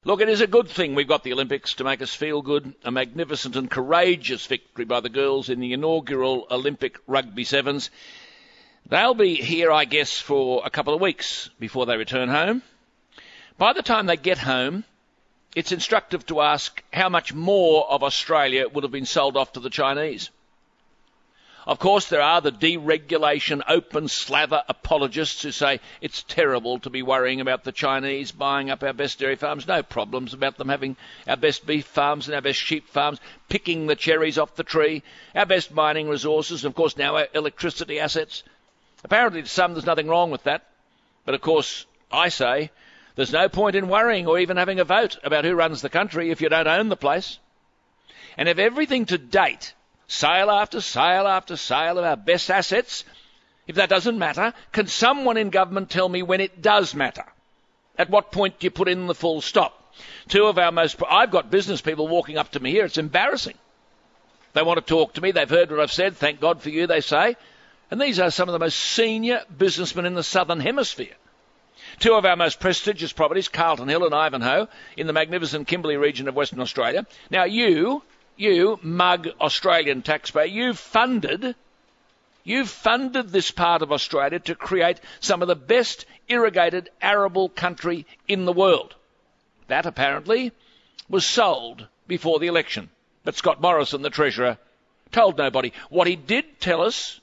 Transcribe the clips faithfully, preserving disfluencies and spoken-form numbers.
Look, it is a good thing we've got the Olympics to make us feel good. A magnificent and courageous victory by the girls in the inaugural Olympic Rugby Sevens. They'll be here, I guess, for a couple of weeks before they return home. By the time they get home, it's instructive to ask how much more of Australia would have been sold off to the Chinese. Of course, there are the deregulation, open slather apologists who say it's terrible to be worrying about the Chinese buying up our best dairy farms. No problems about them having our best beef farms and our best sheep farms, picking the cherries off the tree, our best mining resources, and of course now our electricity assets. Apparently to some there's nothing wrong with that. But of course, I say there's no point in worrying or even having a vote about who runs the country if you don't own the place. And if everything to date, sale after sale after sale of our best assets, if that doesn't matter, can someone in government tell me when it does matter? At what point do you put in the full stop? Two of our most... I've got business people walking up to me here. It's embarrassing. They want to talk to me. They've heard what I've said. Thank God for you, they say. And these are some of the most senior businessmen in the Southern Hemisphere. Two of our most prestigious properties, Carlton Hill and Ivanhoe, in the magnificent Kimberley region of Western Australia. Now you... You, mug Australian taxpayer, you've funded, you've funded this part of Australia to create some of the best irrigated arable country in the world. That, apparently, was sold before the election. But Scott Morrison, the Treasurer, told nobody. What he did tell us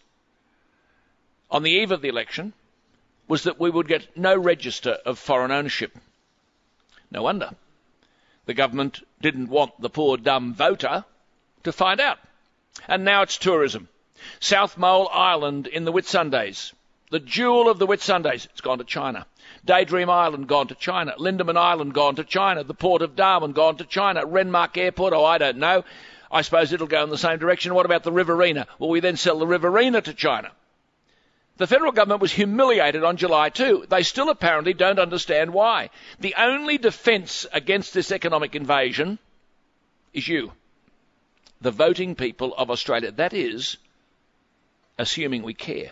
on the eve of the election was that we would get no register of foreign ownership. No wonder. The government didn't want the poor dumb voter to find out. And now it's tourism. South Mole Island in the Whitsundays, the jewel of the Whitsundays, it's gone to China. Daydream Island gone to China. Lindeman Island gone to China. The Port of Darwin gone to China. Renmark Airport, oh, I don't know. I suppose it'll go in the same direction. What about the Riverina? Will we then sell the Riverina to China? The federal government was humiliated on July second. They still apparently don't understand why. The only defence against this economic invasion is you, the voting people of Australia. That is, assuming we care.